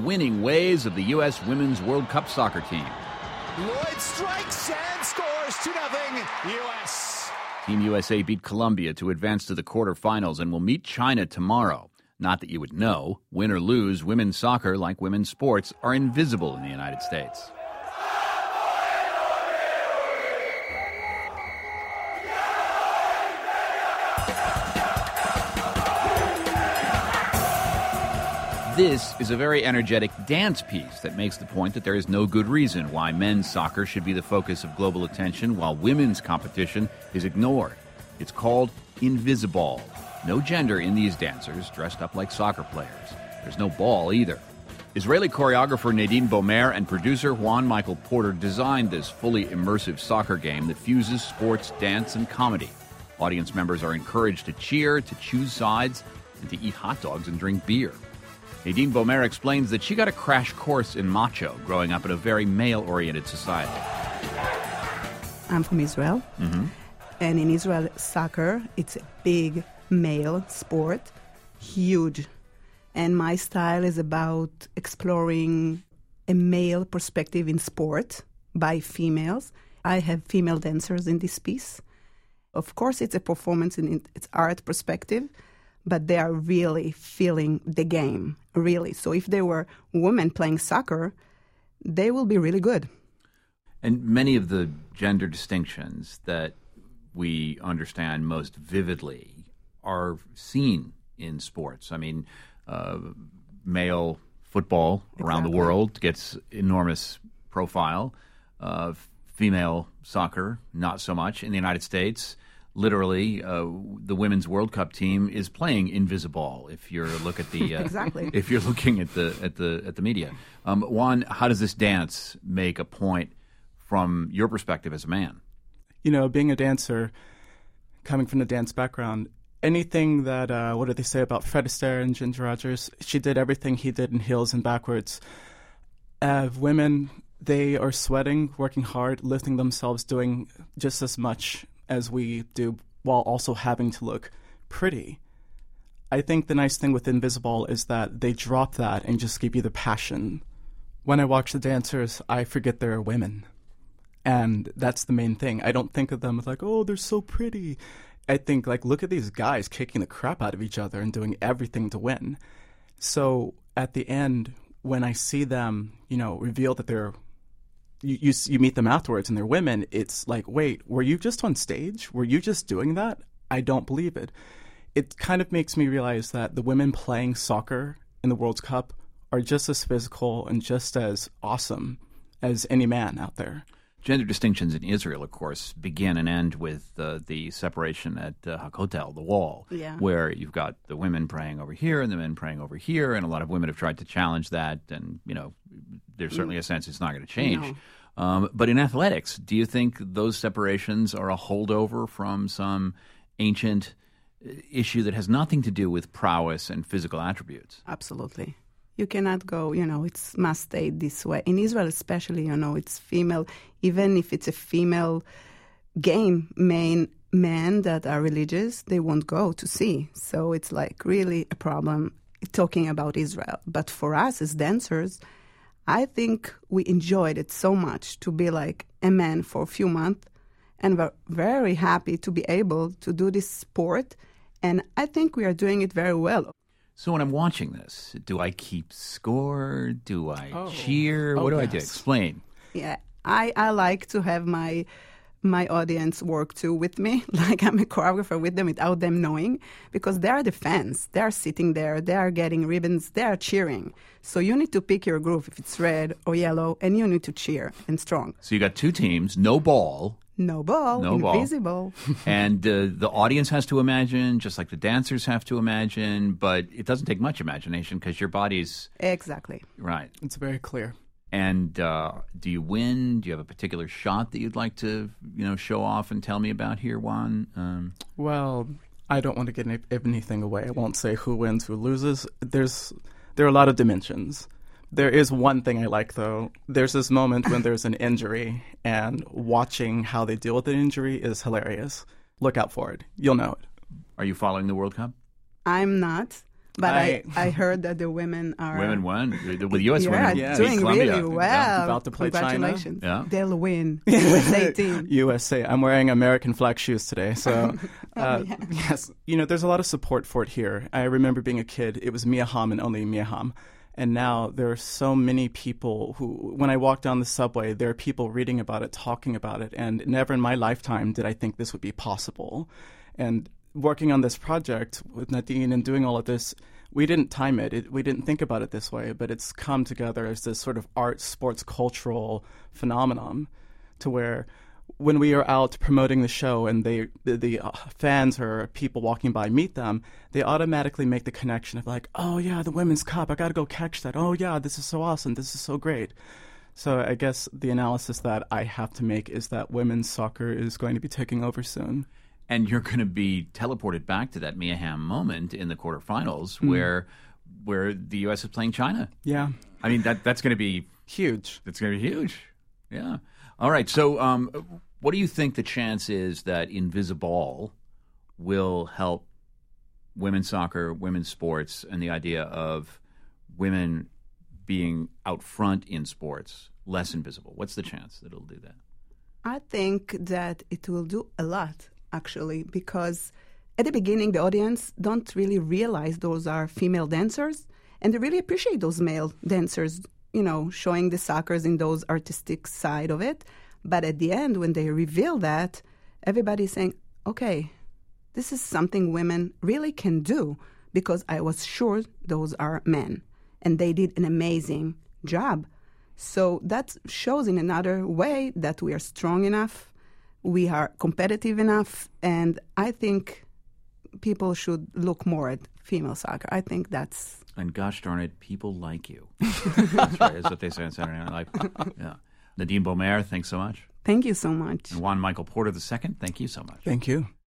winning ways of the U.S. Women's World Cup soccer team. Lloyd strikes and scores 2-0 U.S. Team USA beat Colombia to advance to the quarterfinals and will meet China tomorrow. Not that you would know, win or lose, women's soccer, like women's sports, are invisible in the United States. This is a very energetic dance piece that makes the point that there is no good reason why men's soccer should be the focus of global attention while women's competition is ignored. It's called Invisiball. No gender in these dancers dressed up like soccer players. There's no ball either. Israeli choreographer Nadine Bomer and producer Juan Michael Porter designed this fully immersive soccer game that fuses sports, dance, and comedy. Audience members are encouraged to cheer, to choose sides, and to eat hot dogs and drink beer. Nadine Bomer explains that she got a crash course in macho growing up in a very male-oriented society. I'm from Israel, and in Israel, soccer, it's a big male sport, huge. And my style is about exploring a male perspective in sport by females. I have female dancers in this piece. Of course, it's a performance and it's art perspective, but they are really feeling the game, really. So if they were women playing soccer, they will be really good. And many of the gender distinctions that we understand most vividly are seen in sports. I mean, male football around the world gets enormous profile. Female soccer, not so much. In the United States, literally, the Women's World Cup team is playing Invisiball. If you look at the exactly. If you're looking at the media, Juan, how does this dance make a point from your perspective as a man? You know, being a dancer, coming from the dance background, anything that what do they say about Fred Astaire and Ginger Rogers? She did everything he did in heels and backwards. Women, they are sweating, working hard, lifting themselves, doing just as much as we do, while also having to look pretty. I think the nice thing with Invisiball is that they drop that and just give you the passion. When I watch the dancers, I forget they're women. And that's the main thing. I don't think of them as like, oh, they're so pretty. I think, like, look at these guys kicking the crap out of each other and doing everything to win. So at the end, when I see them, reveal that they're You meet them afterwards and they're women, it's like, wait, were you just on stage? Were you just doing that? I don't believe it. It kind of makes me realize that the women playing soccer in the World Cup are just as physical and just as awesome as any man out there. Gender distinctions in Israel, of course, begin and end with the separation at Hakotel, the wall, where you've got the women praying over here and the men praying over here, and a lot of women have tried to challenge that, and, there's certainly a sense it's not going to change. No. But in athletics, do you think those separations are a holdover from some ancient issue that has nothing to do with prowess and physical attributes? Absolutely. You cannot go, it must stay this way. In Israel especially, it's female. Even if it's a female game, men that are religious, they won't go to see. So it's like really a problem talking about Israel. But for us as dancers, I think we enjoyed it so much to be like a man for a few months, and we're very happy to be able to do this sport. And I think we are doing it very well. So when I'm watching this, do I keep score? Do I cheer? What do I do? Explain. Yeah, I like to have my audience work too with me, like I'm a choreographer with them without them knowing, because they are the fans. They are sitting there, they are getting ribbons, they are cheering. So you need to pick your groove, if it's red or yellow, and you need to cheer and strong. So you got two teams, no ball. No ball, invisible. And the audience has to imagine, just like the dancers have to imagine, but it doesn't take much imagination because your body's... Exactly. Right. It's very clear. And do you win? Do you have a particular shot that you'd like to, show off and tell me about here, Juan? Well, I don't want to get anything away. I won't say who wins, who loses. There are a lot of dimensions. There is one thing I like, though. There's this moment when there's an injury, and watching how they deal with the injury is hilarious. Look out for it. You'll know it. Are you following the World Cup? I'm not. But I heard that the women are... Women won. The U.S. women doing Colombia. really well. About to play China. Congratulations. Yeah. They'll win. USA team. USA. I'm wearing American flag shoes today. So, yes, there's a lot of support for it here. I remember being a kid, it was Mia Hamm and only Mia Hamm. And now there are so many people who, when I walk down the subway, there are people reading about it, talking about it. And never in my lifetime did I think this would be possible. And working on this project with Nadine and doing all of this, we didn't time it. We didn't think about it this way, but it's come together as this sort of art, sports, cultural phenomenon to where when we are out promoting the show and the fans or people walking by meet them, they automatically make the connection of like, oh yeah, the Women's Cup, I got to go catch that. Oh yeah, this is so awesome. This is so great. So I guess the analysis that I have to make is that women's soccer is going to be taking over soon. And you're going to be teleported back to that Mia Hamm moment in the quarterfinals where the U.S. is playing China. Yeah. I mean, that's going to be huge. That's going to be huge. Yeah. All right. So what do you think the chance is that Invisiball will help women's soccer, women's sports, and the idea of women being out front in sports less invisible? What's the chance that it'll do that? I think that it will do a lot, actually, because at the beginning, the audience don't really realize those are female dancers, and they really appreciate those male dancers, showing the suckers in those artistic side of it. But at the end, when they reveal that, everybody's saying, okay, this is something women really can do, because I was sure those are men, and they did an amazing job. So that shows in another way that we are strong enough, we are competitive enough, and I think people should look more at female soccer. I think that's... And gosh darn it, people like you. That's right, is what they say on Saturday Night Live. Yeah. Nadine Baumer, thanks so much. Thank you so much. And Juan Michael Porter II, thank you so much. Thank you.